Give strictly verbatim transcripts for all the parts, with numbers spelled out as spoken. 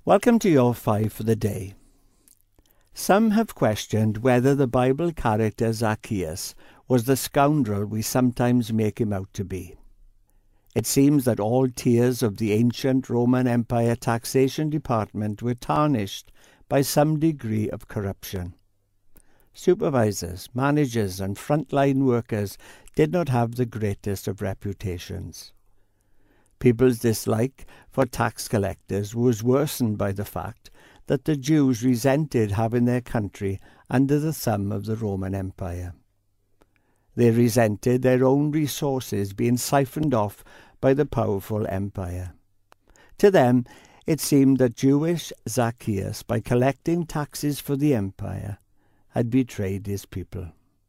Welcome to your five for the day. Some have questioned whether the Bible character Zacchaeus was the scoundrel we sometimes make him out to be. It seems that all tiers of the ancient Roman Empire taxation department were tarnished by some degree of corruption. Supervisors, managers, and frontline workers did not have the greatest of reputations. People's dislike for tax collectors was worsened by the fact that the Jews resented having their country under the thumb of the Roman Empire. They resented their own resources being siphoned off by the powerful empire. To them, it seemed that Jewish Zacchaeus, by collecting taxes for the empire, had betrayed his people.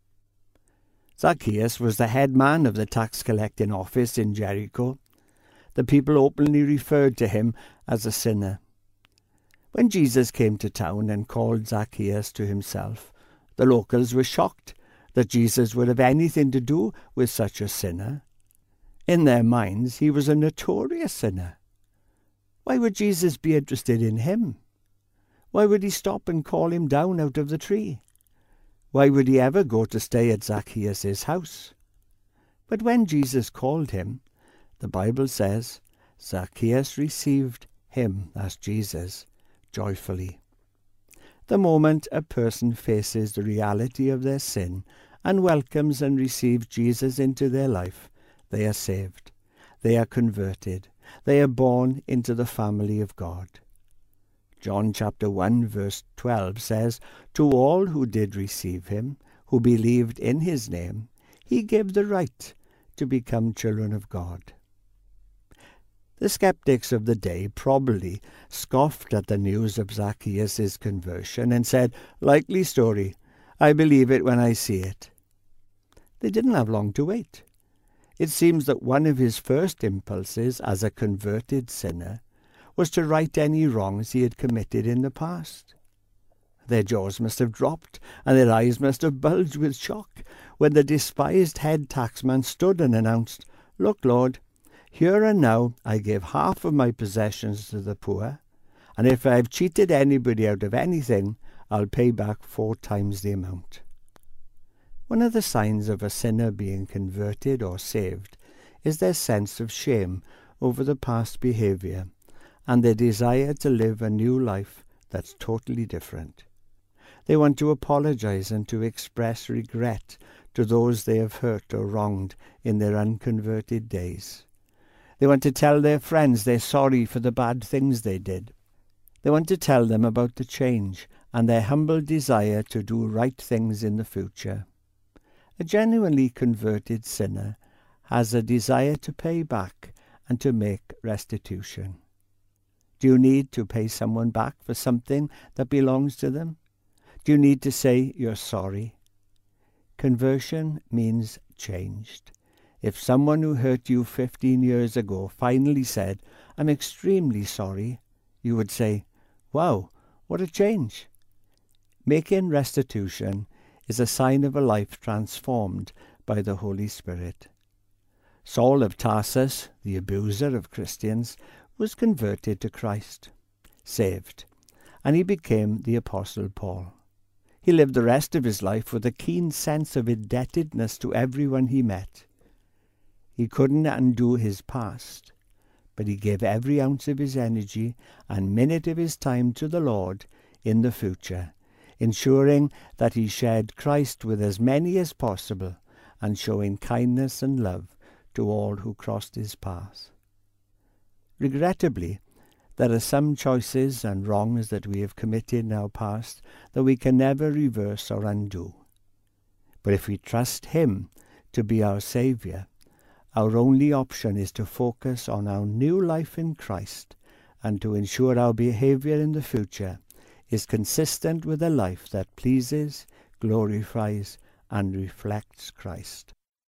Zacchaeus was the head man of the tax-collecting office in Jericho. The people openly referred to him as a sinner. When Jesus came to town and called Zacchaeus to himself, the locals were shocked that Jesus would have anything to do with such a sinner. In their minds, he was a notorious sinner. Why would Jesus be interested in him? Why would he stop and call him down out of the tree? Why would he ever go to stay at Zacchaeus' house? But when Jesus called him, the Bible says, Zacchaeus received him, that's Jesus, joyfully. The moment a person faces the reality of their sin and welcomes and receives Jesus into their life, they are saved. They are converted. They are born into the family of God. John chapter one verse twelve says, "To all who did receive him, who believed in his name, he gave the right to become children of God." The skeptics of the day probably scoffed at the news of Zacchaeus' conversion and said, "Likely story. I believe it when I see it." They didn't have long to wait. It seems that one of his first impulses as a converted sinner was to right any wrongs he had committed in the past. Their jaws must have dropped, and their eyes must have bulged with shock when the despised head taxman stood and announced, "Look, Lord, here and now I give half of my possessions to the poor, and if I've cheated anybody out of anything, I'll pay back four times the amount." One of the signs of a sinner being converted or saved is their sense of shame over the past behavior and their desire to live a new life that's totally different. They want to apologize and to express regret to those they have hurt or wronged in their unconverted days. They want to tell their friends they're sorry for the bad things they did. They want to tell them about the change and their humble desire to do right things in the future. A genuinely converted sinner has a desire to pay back and to make restitution. Do you need to pay someone back for something that belongs to them? Do you need to say you're sorry? Conversion means changed. If someone who hurt you fifteen years ago finally said, "I'm extremely sorry," you would say, "Wow, what a change." Making restitution is a sign of a life transformed by the Holy Spirit. Saul of Tarsus, the abuser of Christians, was converted to Christ, saved, and he became the Apostle Paul. He lived the rest of his life with a keen sense of indebtedness to everyone he met. He couldn't undo his past, but he gave every ounce of his energy and minute of his time to the Lord in the future, ensuring that he shared Christ with as many as possible and showing kindness and love to all who crossed his path. Regrettably, there are some choices and wrongs that we have committed in our past that we can never reverse or undo. But if we trust him to be our Saviour, our only option is to focus on our new life in Christ and to ensure our behaviour in the future is consistent with a life that pleases, glorifies, and reflects Christ.